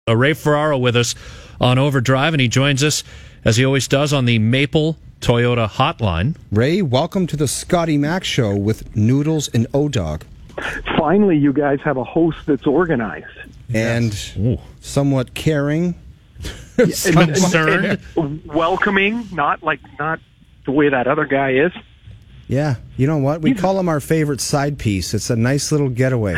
Ray Ferraro with us on Overdrive, and he joins us, as he always does, on the Maple Toyota hotline. Ray, welcome to the Scotty Mac Show with Noodles and O-Dog. Finally, you guys have a host that's organized. And somewhat caring. Concerned. Welcoming, not the way that other guy is. Yeah, you know what? We call him our favorite side piece. It's a nice little getaway.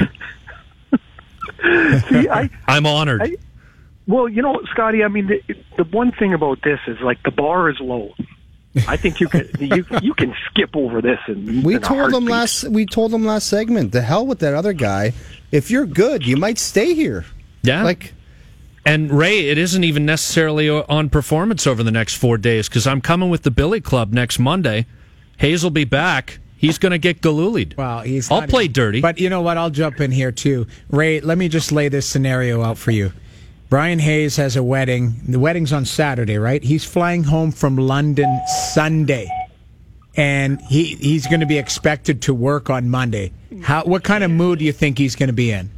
See, I'm honored. Well, you know, Scotty, I mean, the one thing about this is, like, the bar is low. I think you can you can skip over this. We told them last segment, the hell with that other guy. If you're good, you might stay here. Yeah. And Ray, it isn't even necessarily on performance over the next 4 days, because I'm coming with the Billy Club next Monday. Hayes will be back. He's going to get galulied. Well, I'll play dirty. But you know what? I'll jump in here, too. Ray, let me just lay this scenario out for you. Brian Hayes has a wedding. The wedding's on Saturday, right? He's flying home from London Sunday. And he's going to be expected to work on Monday. What kind of mood do you think he's going to be in?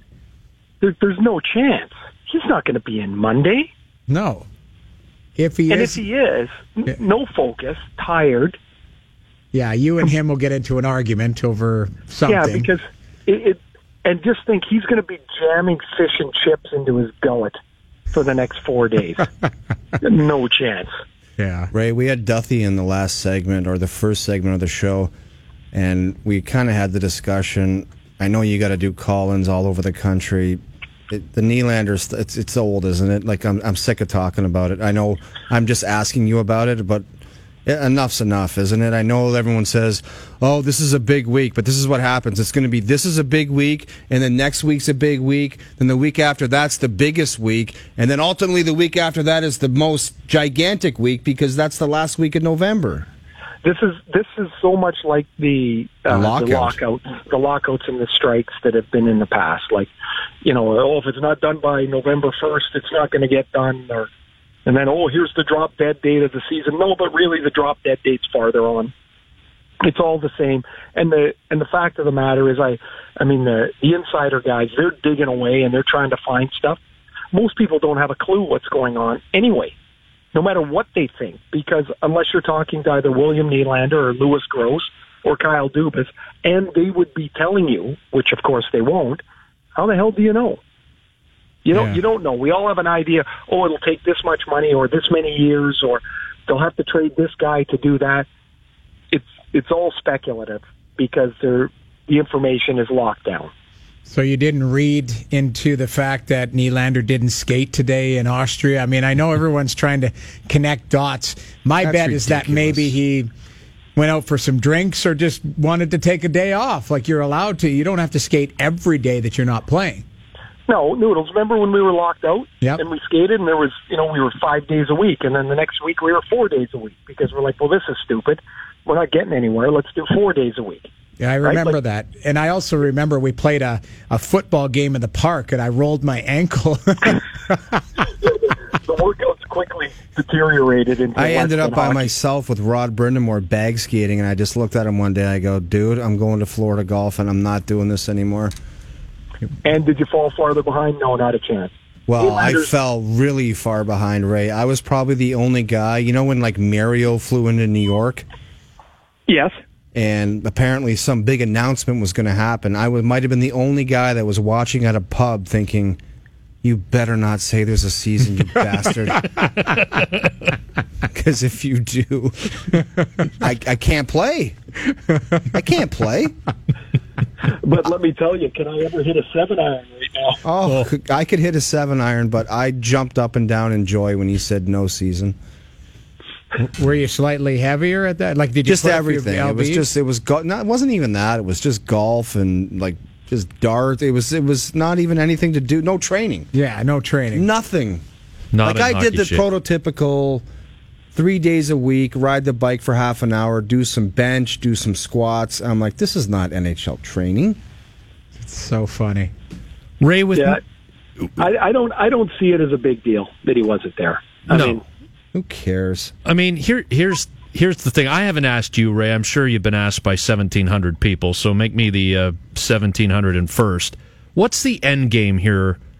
There's no chance. He's not going to be in Monday. No. If he is, no focus, tired. Yeah, you and him will get into an argument over something. Yeah, because and just think, he's going to be jamming fish and chips into his gullet for the next 4 days. No chance. Yeah. Ray, we had Duthie in the last segment, or the first segment of the show, and we kind of had the discussion. I know you got to do call-ins all over the country. The Nylander, it's old, isn't it? Like, I'm sick of talking about it. I know I'm just asking you about it, but enough's enough, isn't it? I know everyone says, oh, this is a big week, but this is what happens. It's going to be, this is a big week, and then next week's a big week, then the week after that's the biggest week, and then ultimately the week after that is the most gigantic week, because that's the last week of November. This is so much like the lockouts and the strikes that have been in the past. Like, you know, if it's not done by November 1st, it's not going to get done. And then, here's the drop dead date of the season. No, but really the drop dead date's farther on. It's all the same. And the fact of the matter is, I mean, the insider guys, they're digging away and they're trying to find stuff. Most people don't have a clue what's going on anyway, no matter what they think, because unless you're talking to either William Nylander or Louis Gross or Kyle Dubas, and they would be telling you, which of course they won't, how the hell do you know? You don't know. We all have an idea, it'll take this much money or this many years, or they'll have to trade this guy to do that. It's all speculative because the information is locked down. So you didn't read into the fact that Nylander didn't skate today in Austria? I mean, I know everyone's trying to connect dots. My bet is that maybe he went out for some drinks or just wanted to take a day off, like you're allowed to. You don't have to skate every day that you're not playing. No, Noodles, remember when we were locked out? Yep. And we skated, and there was, we were 5 days a week, and then the next week we were 4 days a week, because we're like, well, this is stupid. We're not getting anywhere. Let's do 4 days a week. Yeah, I remember that. And I also remember we played a football game in the park, and I rolled my ankle. The workouts quickly deteriorated into I ended up by hockey. myself with Rod Brindamore bag skating, and I just looked at him one day. I go, dude, I'm going to Florida Golf, and I'm not doing this anymore. And did you fall farther behind? No, not a chance. Well, I fell really far behind, Ray. I was probably the only guy. You know when, like, Mario flew into New York? Yes. And apparently some big announcement was going to happen. I might have been the only guy that was watching at a pub thinking, you better not say there's a season, you bastard. Because if you do, I can't play. I can't play. But let me tell you, can I ever hit a 7-iron right now? Oh, I could hit a 7-iron, but I jumped up and down in joy when he said no season. Were you slightly heavier at that? Like, did you just everything? It wasn't even that. It was just golf and like just dart. It was not even anything to do. No training. Yeah, no training. Nothing. Not like I did the prototypical 3 days a week, ride the bike for half an hour, do some bench, do some squats. I'm like, this is not NHL training. It's so funny. Ray, I don't see it as a big deal that he wasn't there. I mean, who cares? I mean, here's the thing. I haven't asked you, Ray. I'm sure you've been asked by 1,700 people, so make me the 1,701st. What's the end game here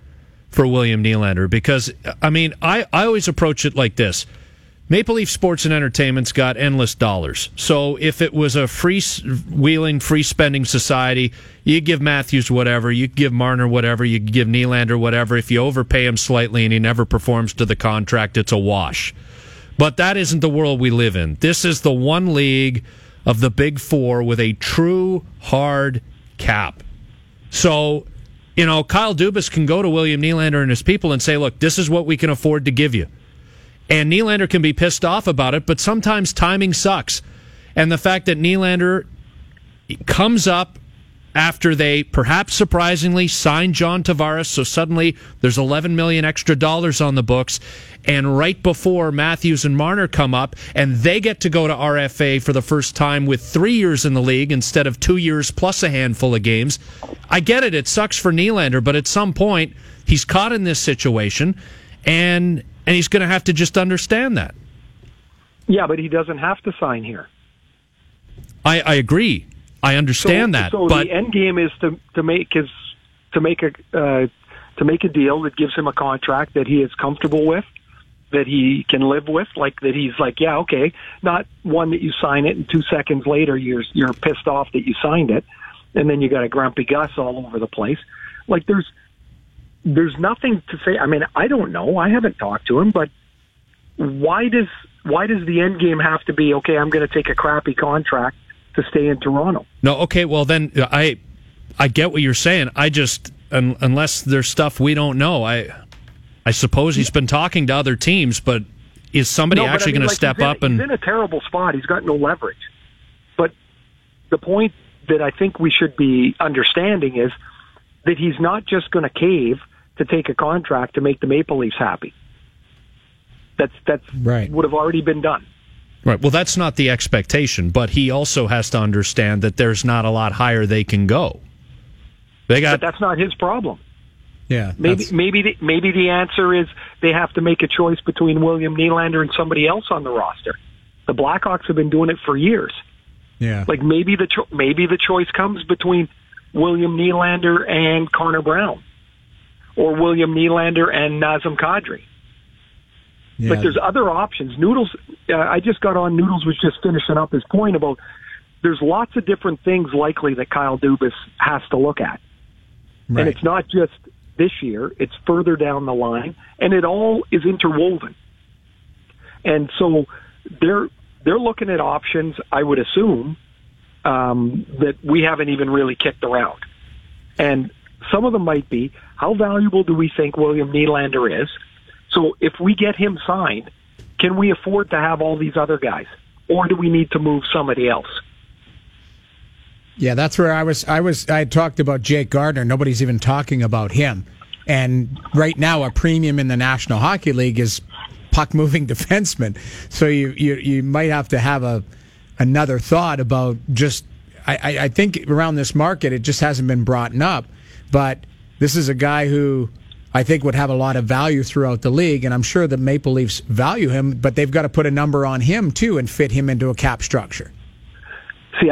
for William Nylander because, I mean, I always approach it like this. Maple Leaf Sports and Entertainment's got endless dollars. So if it was a free-wheeling, free-spending society, you give Matthews whatever, you give Marner whatever, you give Nylander whatever. If you overpay him slightly and he never performs to the contract, it's a wash. But that isn't the world we live in. This is the one league of the Big Four with a true hard cap. So, you know, Kyle Dubas can go to William Nylander and his people and say, look, this is what we can afford to give you. And Nylander can be pissed off about it, but sometimes timing sucks. And the fact that Nylander comes up after they, perhaps surprisingly, signed John Tavares, so suddenly there's $11 million extra on the books, and right before Matthews and Marner come up, and they get to go to RFA for the first time with 3 years in the league instead of 2 years plus a handful of games. I get it, it sucks for Nylander, but at some point, he's caught in this situation, and he's going to have to just understand that. Yeah, but he doesn't have to sign here. I agree. I understand that. So but the end game is to make a deal that gives him a contract that he is comfortable with, that he can live with, like that he's like, yeah, okay, not one that you sign it and 2 seconds later you're pissed off that you signed it, and then you got a grumpy Gus all over the place. Like there's nothing to say. I mean, I don't know. I haven't talked to him, but why does the end game have to be, okay, I'm going to take a crappy contract to stay in Toronto? No, okay, well then I get what you're saying. I just, unless there's stuff we don't know, I suppose he's been talking to other teams, but is somebody actually going to step up? And he's in a terrible spot. He's got no leverage. But the point that I think we should be understanding is that he's not just going to cave to take a contract to make the Maple Leafs happy. That's right. Would have already been done. Right. Well, that's not the expectation, but he also has to understand that there's not a lot higher they can go. But that's not his problem. Yeah. Maybe the answer is they have to make a choice between William Nylander and somebody else on the roster. The Blackhawks have been doing it for years. Yeah. Like maybe the choice comes between William Nylander and Connor Brown, or William Nylander and Nazem Kadri. Yeah. Like there's other options. Noodles, I just got on. Noodles was just finishing up his point about there's lots of different things likely that Kyle Dubas has to look at, right. And it's not just this year; it's further down the line, and it all is interwoven. And so they're looking at options. I would assume that we haven't even really kicked around, and some of them might be, how valuable do we think William Nylander is? So if we get him signed, can we afford to have all these other guys? Or do we need to move somebody else? Yeah, that's where I talked about Jake Gardiner. Nobody's even talking about him. And right now, a premium in the National Hockey League is puck-moving defenseman. So you might have to have another thought about just... I think around this market, it just hasn't been brought up. But this is a guy who I think would have a lot of value throughout the league, and I'm sure the Maple Leafs value him, but they've got to put a number on him, too, and fit him into a cap structure. See,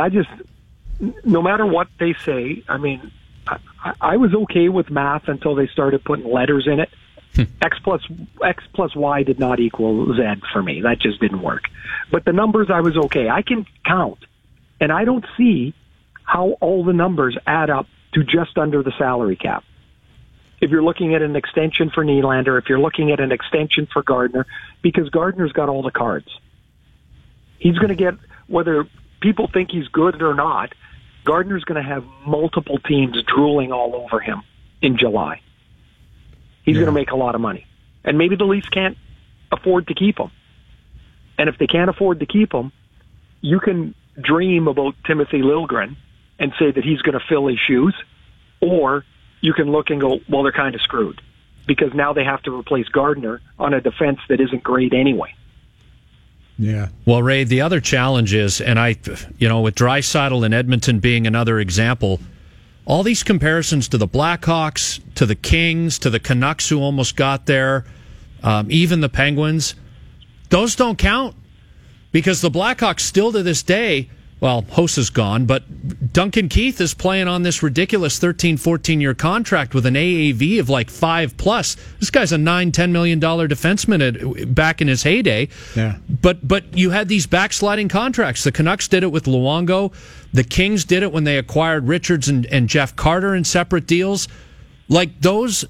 no matter what they say, I mean, I was okay with math until they started putting letters in it. X plus Y did not equal Z for me. That just didn't work. But the numbers, I was okay. I can count, and I don't see how all the numbers add up to just under the salary cap. If you're looking at an extension for Nylander, if you're looking at an extension for Gardiner, because Gardner's got all the cards. He's going to get, whether people think he's good or not, Gardner's going to have multiple teams drooling all over him in July. He's going to make a lot of money. And maybe the Leafs can't afford to keep him. And if they can't afford to keep him, you can dream about Timothy Liljegren and say that he's going to fill his shoes, or you can look and go, well, they're kind of screwed because now they have to replace Gardiner on a defense that isn't great anyway. Yeah. Well, Ray, the other challenge is, and with Draisaitl and Edmonton being another example, all these comparisons to the Blackhawks, to the Kings, to the Canucks who almost got there, even the Penguins, those don't count because the Blackhawks still to this day well, Hossa is gone, but Duncan Keith is playing on this ridiculous 13, 14-year contract with an AAV of like 5+. This guy's a $9-10 million defenseman back in his heyday. Yeah. But you had these backsliding contracts. The Canucks did it with Luongo. The Kings did it when they acquired Richards and Jeff Carter in separate deals. Like those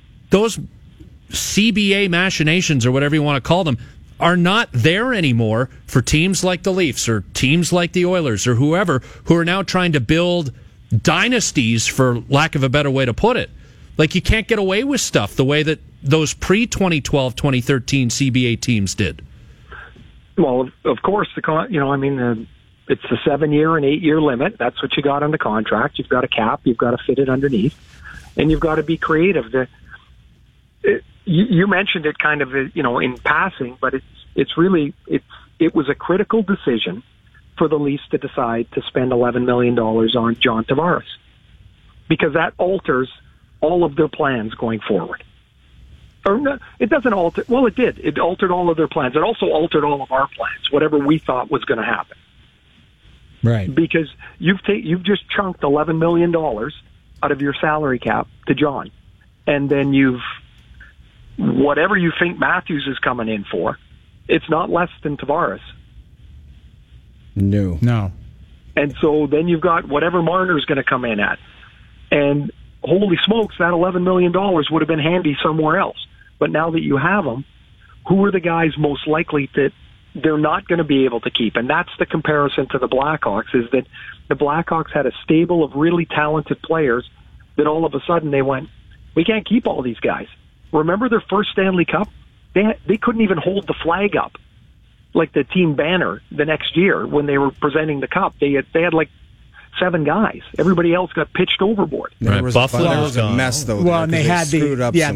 CBA machinations, or whatever you want to call them, are not there anymore for teams like the Leafs or teams like the Oilers or whoever, who are now trying to build dynasties, for lack of a better way to put it. Like, you can't get away with stuff the way that those pre-2012, 2013 CBA teams did. Well, of course, it's the 7-year and 8-year limit. That's what you got on the contract. You've got a cap. You've got to fit it underneath, and you've got to be creative. You mentioned it kind of, in passing, but it was a critical decision for the Leafs to decide to spend $11 million on John Tavares, because that alters all of their plans going forward. Or no, it doesn't alter. Well, it did. It altered all of their plans. It also altered all of our plans, whatever we thought was going to happen. Right. Because you've just chunked $11 million out of your salary cap to John, and then whatever you think Matthews is coming in for, it's not less than Tavares. No. And so then you've got whatever Marner's going to come in at. And holy smokes, that $11 million would have been handy somewhere else. But now that you have them, who are the guys most likely that they're not going to be able to keep? And that's the comparison to the Blackhawks, is that the Blackhawks had a stable of really talented players that all of a sudden they went, we can't keep all these guys. Remember their first Stanley Cup? They couldn't even hold the flag up, like the team banner, the next year when they were presenting the cup. They had like 7 guys. Everybody else got pitched overboard. Right. Buffalo was a mess, though. Well, and they had the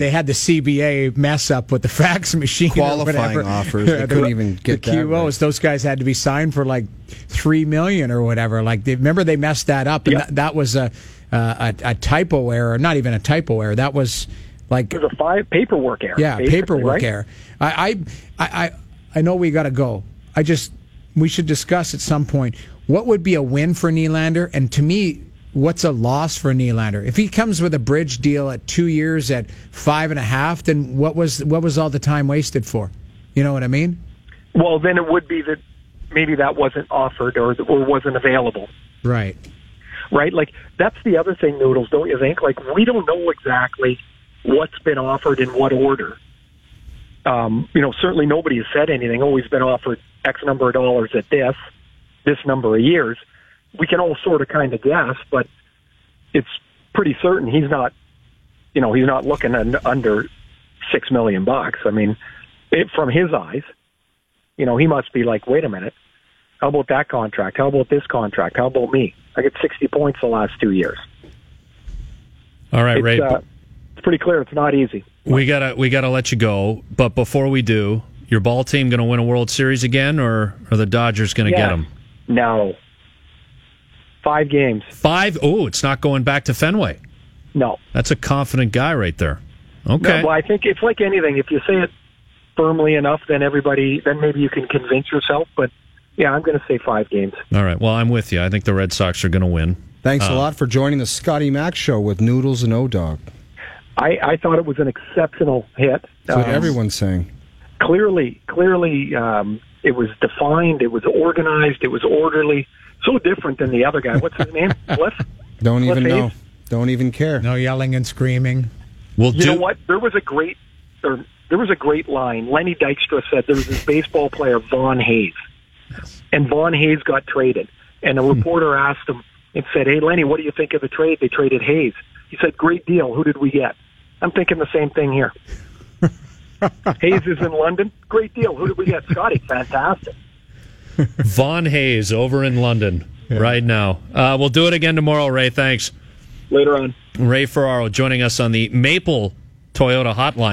CBA mess up with the fax machine, qualifying offers. They couldn't even get the QOs. Right. Those guys had to be signed for like $3 million or whatever. Like, remember they messed that up, and that was a typo error. Not even a typo error. That was. Like, it was a paperwork error. Yeah, paperwork right? error. I know we got to go. We should discuss at some point what would be a win for Nylander, and to me, what's a loss for Nylander. If he comes with a bridge deal at 2 years at 5.5, then what was all the time wasted for? You know what I mean? Well, then it would be that maybe that wasn't offered or wasn't available. Right. Like, that's the other thing, Noodles, don't you think? Like, we don't know exactly what's been offered in what order. Certainly nobody has said anything. Oh, he's been offered X number of dollars at this number of years. We can all sort of kind of guess, but it's pretty certain he's not looking under $6 million. I mean, from his eyes, he must be like, wait a minute, how about that contract? How about this contract? How about me? I get 60 points the last 2 years. All right, Ray. It's pretty clear it's not easy. We gotta let you go, but before we do, your ball team going to win a World Series again, or are the Dodgers going to get them? No. 5 games. 5? Oh, it's not going back to Fenway. No. That's a confident guy right there. Okay. No, well, I think it's like anything. If you say it firmly enough, then maybe you can convince yourself. But yeah, I'm going to say 5 games. All right. Well, I'm with you. I think the Red Sox are going to win. Thanks a lot for joining the Scotty Mac Show with Noodles and O-Dog. I thought it was an exceptional hit. That's what everyone's saying. Clearly, it was defined, it was organized, it was orderly. So different than the other guy. What's his name? Cliff? Don't even know. Don't even care. No yelling and screaming. You know what? There was a great line. Lenny Dykstra said there was this baseball player, Vaughn Hayes. Yes. And Vaughn Hayes got traded. And a reporter asked him and said, hey, Lenny, what do you think of the trade? They traded Hayes. He said, great deal. Who did we get? I'm thinking the same thing here. Hayes is in London. Great deal. Who did we get? Scotty. Fantastic. Vaughn Hayes over in London right now. We'll do it again tomorrow, Ray. Thanks. Later on. Ray Ferraro joining us on the Maple Toyota Hotline.